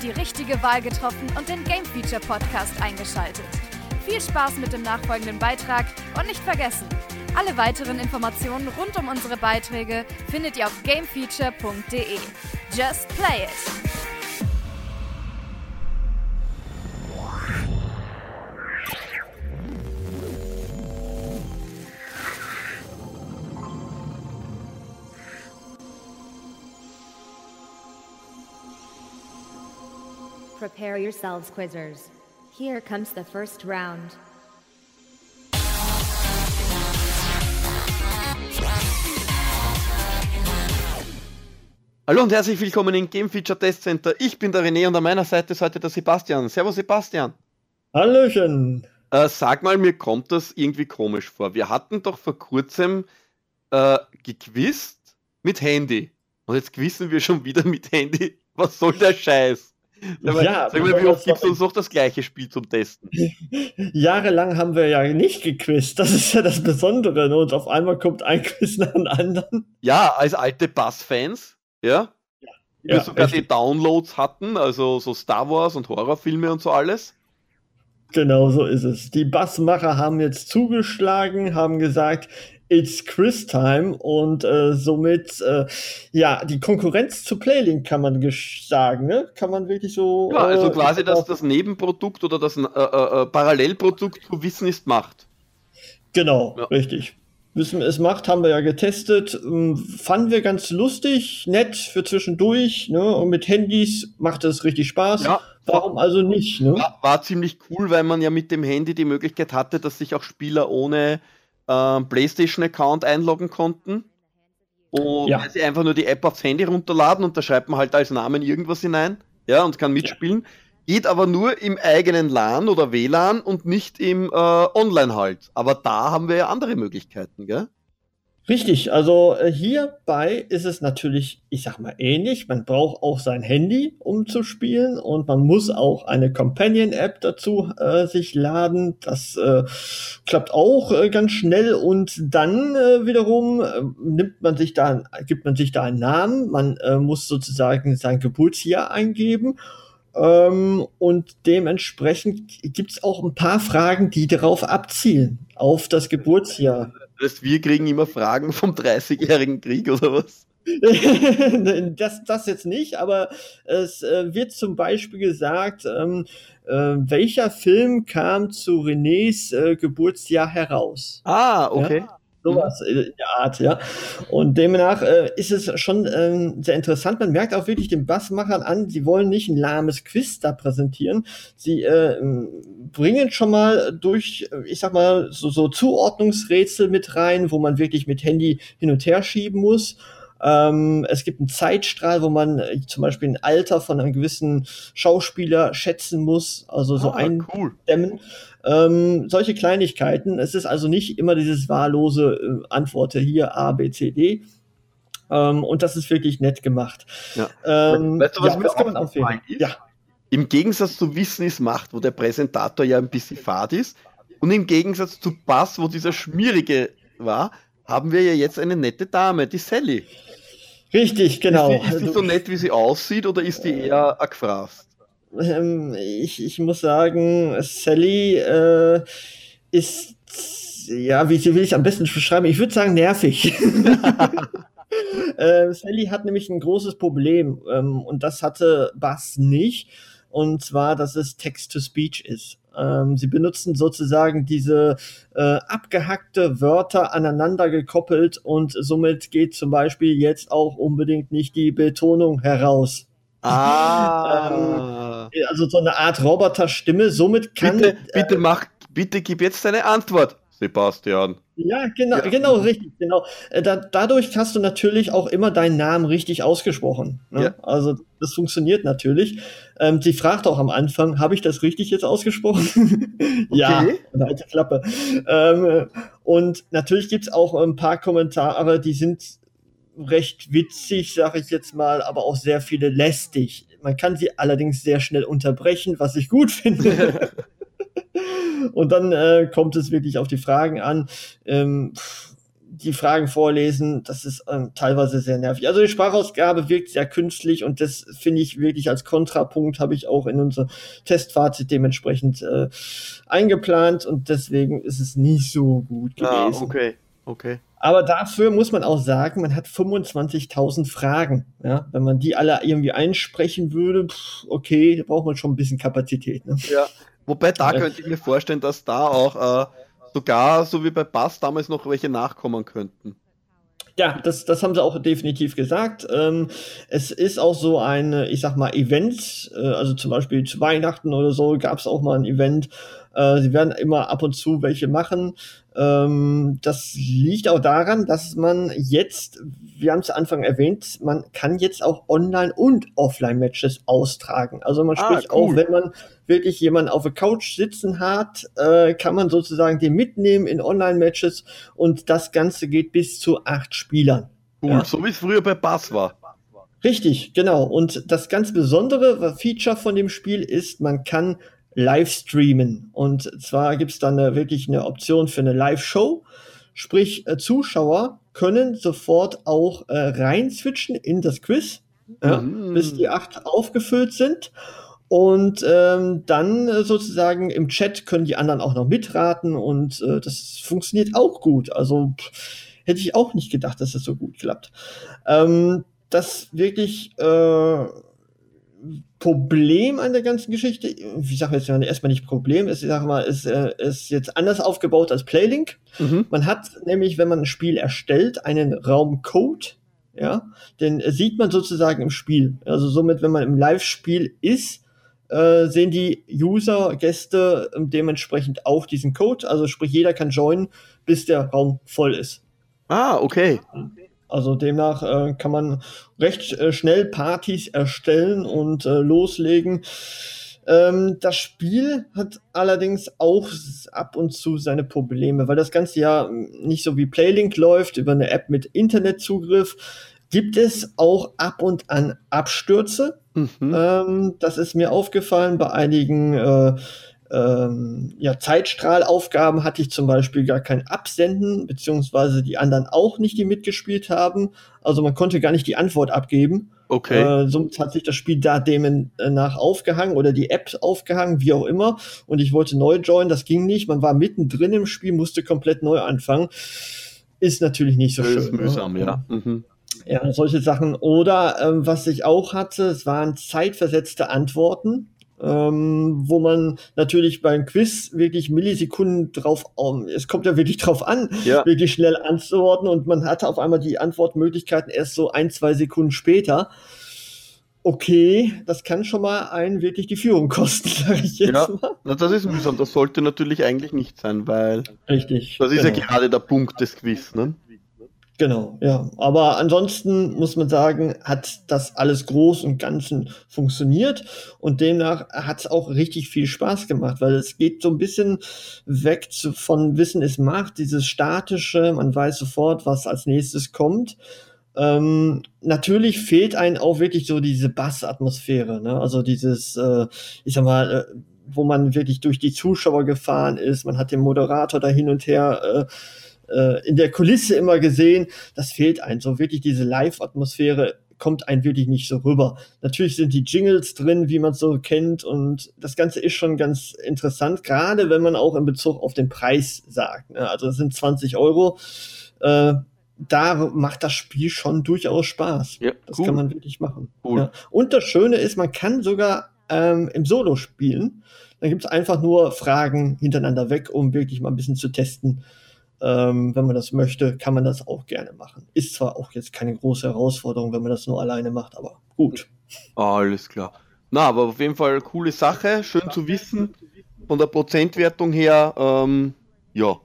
die richtige Wahl getroffen und den Game Feature Podcast eingeschaltet. Viel Spaß mit dem nachfolgenden Beitrag und nicht vergessen, alle weiteren Informationen rund um unsere Beiträge findet ihr auf gamefeature.de. Just play it! Prepare yourselves, quizzers. Here comes the first round. Hallo und herzlich willkommen im Game Feature Test Center. Ich bin der René und an meiner Seite ist heute der Sebastian. Servus Sebastian. Hallöchen. Sag mal, mir kommt das irgendwie komisch vor. Wir hatten doch vor kurzem gequizt mit Handy. Und jetzt quizzen wir schon wieder mit Handy. Was soll der Scheiß? Ja, sag mal, wie oft gibt es uns noch das gleiche Spiel zum Testen? Jahrelang haben wir ja nicht gequizt. Das ist ja das Besondere. Ne? Und auf einmal kommt ein Quiz nach dem anderen. Ja, als alte Bass-Fans, ja, wir sogar die Downloads hatten, also so Star Wars und Horrorfilme und so alles. Genau, so ist es. Die Bassmacher haben jetzt zugeschlagen, haben gesagt, it's Quiz Time und somit, die Konkurrenz zu Playlink kann man sagen, ne? Kann man wirklich so... Ja, also quasi das Nebenprodukt oder das Parallelprodukt zu Wissen ist Macht. Genau, ja. Richtig. Wissen es Macht, haben wir ja getestet. Fanden wir ganz lustig, nett für zwischendurch, ne? Und mit Handys macht es richtig Spaß. Ja. Warum also nicht? Ne? War ziemlich cool, weil man ja mit dem Handy die Möglichkeit hatte, dass sich auch Spieler ohne PlayStation-Account einloggen konnten. Und weil sie einfach nur die App aufs Handy runterladen und da schreibt man halt als Namen irgendwas hinein, ja, und kann mitspielen. Ja. Geht aber nur im eigenen LAN oder WLAN und nicht im Online halt. Aber da haben wir ja andere Möglichkeiten, gell? Richtig, also hierbei ist es natürlich, ich sag mal, ähnlich. Man braucht auch sein Handy, um zu spielen und man muss auch eine Companion-App dazu sich laden. Das klappt auch ganz schnell und dann wiederum gibt man sich da einen Namen. Man muss sozusagen sein Geburtsjahr eingeben. Und dementsprechend gibt's auch ein paar Fragen, die darauf abzielen, auf das Geburtsjahr. Das heißt, wir kriegen immer Fragen vom 30-jährigen Krieg oder was? Das jetzt nicht, aber es wird zum Beispiel gesagt, welcher Film kam zu Renés Geburtsjahr heraus? Ah, okay. Ja? Sowas in der Art, ja. Und demnach ist es schon sehr interessant. Man merkt auch wirklich den Bassmachern an, sie wollen nicht ein lahmes Quiz da präsentieren. Sie bringen schon mal durch, ich sag mal, so Zuordnungsrätsel mit rein, wo man wirklich mit Handy hin und her schieben muss. Es gibt einen Zeitstrahl, wo man zum Beispiel ein Alter von einem gewissen Schauspieler schätzen muss, also so eindämmen. Cool. Solche Kleinigkeiten. Es ist also nicht immer dieses wahllose Antworte hier A, B, C, D. Und das ist wirklich nett gemacht. Ja. Weißt du, was mir auch aufgefallen ist? Ja. Im Gegensatz zu Wissen ist Macht, wo der Präsentator ja ein bisschen fad ist, und im Gegensatz zu Bass, wo dieser Schmierige war, haben wir ja jetzt eine nette Dame, die Sally. Richtig, genau. Ist die so nett, wie sie aussieht, oder ist die eher gefrasst? Ich muss sagen, Sally ist, ja, wie will ich am besten beschreiben? Ich würde sagen, nervig. Sally hat nämlich ein großes Problem und das hatte Bass nicht. Und zwar, dass es Text-to-Speech ist. Sie benutzen sozusagen diese abgehackte Wörter aneinander gekoppelt und somit geht zum Beispiel jetzt auch unbedingt nicht die Betonung heraus. Also so eine Art Roboterstimme. Somit kann... Bitte gib jetzt deine Antwort, Sebastian. Ja, genau, richtig, genau. Dadurch hast du natürlich auch immer deinen Namen richtig ausgesprochen. Ne? Ja. Also das funktioniert natürlich. Sie fragt auch am Anfang, habe ich das richtig jetzt ausgesprochen? Ja, alte Klappe. Und natürlich gibt's auch ein paar Kommentare, die sind recht witzig, sage ich jetzt mal, aber auch sehr viele lästig. Man kann sie allerdings sehr schnell unterbrechen, was ich gut finde. Und dann kommt es wirklich auf die Fragen an. die Fragen vorlesen, das ist teilweise sehr nervig. Also die Sprachausgabe wirkt sehr künstlich und das finde ich wirklich als Kontrapunkt, habe ich auch in unser Testfazit dementsprechend eingeplant und deswegen ist es nicht so gut gewesen. Okay. Aber dafür muss man auch sagen, man hat 25.000 Fragen. Ja? Wenn man die alle irgendwie einsprechen würde, okay, da braucht man schon ein bisschen Kapazität. Ne? Ja, wobei da könnte ich mir vorstellen, dass da auch sogar, so wie bei Bass, damals noch welche nachkommen könnten. Ja, das haben sie auch definitiv gesagt. Es ist auch so ein, ich sag mal, Event, also zum Beispiel zu Weihnachten oder so gab es auch mal ein Event. Sie werden immer ab und zu welche machen. Das liegt auch daran, dass man jetzt, wir haben es am Anfang erwähnt, man kann jetzt auch Online- und Offline-Matches austragen. Also man spricht cool. auch, wenn man wirklich jemanden auf der Couch sitzen hat, kann man sozusagen den mitnehmen in Online-Matches und das Ganze geht bis zu 8 Spielern. Cool, ja. So wie es früher bei Bass war. Richtig, genau. Und das ganz besondere Feature von dem Spiel ist, man kann live streamen. Und zwar gibt es dann wirklich eine Option für eine Live-Show. Sprich, Zuschauer können sofort auch rein switchen in das Quiz, bis die 8 aufgefüllt sind. Und dann sozusagen im Chat können die anderen auch noch mitraten und das funktioniert auch gut. Also hätte ich auch nicht gedacht, dass das so gut klappt. Das wirklich Problem an der ganzen Geschichte, ich sage jetzt erstmal nicht Problem, ich sage mal, ist jetzt anders aufgebaut als Playlink. Man hat nämlich, wenn man ein Spiel erstellt, einen Raumcode, ja, den sieht man sozusagen im Spiel. Also somit, wenn man im Live-Spiel ist, sehen die User, Gäste dementsprechend auch diesen Code. Also sprich, jeder kann joinen, bis der Raum voll ist. Okay. Also demnach kann man recht schnell Partys erstellen und loslegen. Das Spiel hat allerdings auch ab und zu seine Probleme, weil das Ganze ja nicht so wie Playlink läuft, über eine App mit Internetzugriff, gibt es auch ab und an Abstürze. Das ist mir aufgefallen bei einigen Zeitstrahlaufgaben hatte ich zum Beispiel gar kein Absenden, beziehungsweise die anderen auch nicht, die mitgespielt haben. Also man konnte gar nicht die Antwort abgeben. Okay. Somit hat sich das Spiel da demnach aufgehangen oder die App aufgehangen, wie auch immer. Und ich wollte neu joinen, das ging nicht. Man war mittendrin im Spiel, musste komplett neu anfangen. Ist natürlich nicht so schön. Ist mühsam, ja. Ja, solche Sachen. Oder was ich auch hatte, es waren zeitversetzte Antworten. Wo man natürlich beim Quiz wirklich Millisekunden drauf, es kommt ja wirklich drauf an, wirklich schnell anzuordnen und man hatte auf einmal die Antwortmöglichkeiten erst so 1-2 Sekunden später. Okay, das kann schon mal einen wirklich die Führung kosten, sage ich jetzt mal. Na, das ist mühsam, das sollte natürlich eigentlich nicht sein, weil richtig, das ist ja gerade der Punkt des Quiz, ne? Genau, ja. Aber ansonsten muss man sagen, hat das alles groß und ganzen funktioniert und demnach hat es auch richtig viel Spaß gemacht, weil es geht so ein bisschen weg von Wissen ist Macht, dieses Statische, man weiß sofort, was als nächstes kommt. Natürlich fehlt einem auch wirklich so diese Bass-Atmosphäre, ne? Also dieses, ich sag mal, wo man wirklich durch die Zuschauer gefahren ist, man hat den Moderator da hin und her in der Kulisse immer gesehen, das fehlt einem. So wirklich diese Live-Atmosphäre kommt einem wirklich nicht so rüber. Natürlich sind die Jingles drin, wie man es so kennt und das Ganze ist schon ganz interessant, gerade wenn man auch in Bezug auf den Preis sagt. Ne? Also das sind 20 €. Da macht das Spiel schon durchaus Spaß. Ja, das kann man wirklich machen. Cool. Ja. Und das Schöne ist, man kann sogar im Solo spielen. Dann gibt es einfach nur Fragen hintereinander weg, um wirklich mal ein bisschen zu testen. Wenn man das möchte, kann man das auch gerne machen. Ist zwar auch jetzt keine große Herausforderung, wenn man das nur alleine macht, aber gut. Alles klar. Na, aber auf jeden Fall coole Sache, schön zu wissen. Von der Prozentwertung her, ja.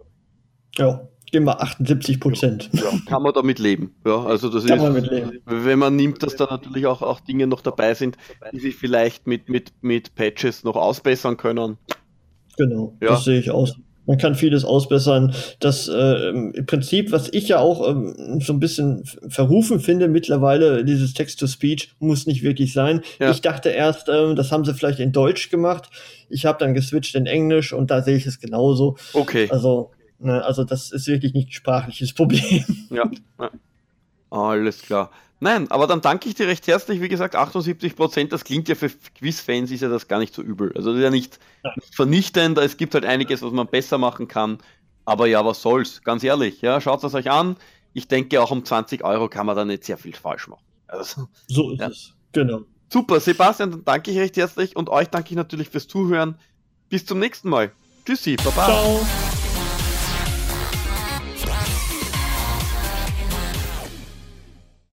Ja, gehen wir 78%. Ja, kann man damit leben. Ja, also das kann ist, man mitleben. Wenn man nimmt, dass da natürlich auch Dinge noch dabei sind, die sich vielleicht mit Patches noch ausbessern können. Genau, das sehe ich aus. Man kann vieles ausbessern. Das im Prinzip, was ich ja auch so ein bisschen verrufen finde mittlerweile, dieses Text-to-Speech muss nicht wirklich sein. Ja. Ich dachte erst, das haben sie vielleicht in Deutsch gemacht. Ich habe dann geswitcht in Englisch und da sehe ich es genauso. Okay. Also Ne? Also das ist wirklich nicht ein sprachliches Problem. Ja. Alles klar. Nein, aber dann danke ich dir recht herzlich. Wie gesagt, 78%, das klingt ja für Quiz-Fans, ist ja das gar nicht so übel. Also das ist ja nicht vernichtend, es gibt halt einiges, was man besser machen kann. Aber ja, was soll's, ganz ehrlich. Ja, schaut es euch an. Ich denke, auch um 20 € kann man da nicht sehr viel falsch machen. Also, so ist es, genau. Super, Sebastian, dann danke ich recht herzlich und euch danke ich natürlich fürs Zuhören. Bis zum nächsten Mal. Tschüssi, baba. Ciao.